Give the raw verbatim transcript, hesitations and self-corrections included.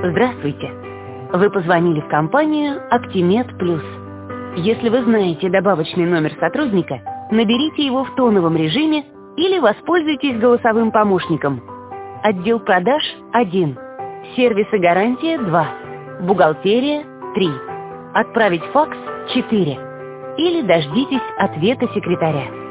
Здравствуйте! Вы позвонили в компанию «Актимед Плюс». Если вы знаете добавочный номер сотрудника, наберите его в тоновом режиме или воспользуйтесь голосовым помощником. Отдел продаж – один, сервис и гарантия – два, бухгалтерия – три, отправить факс – четыре или дождитесь ответа секретаря.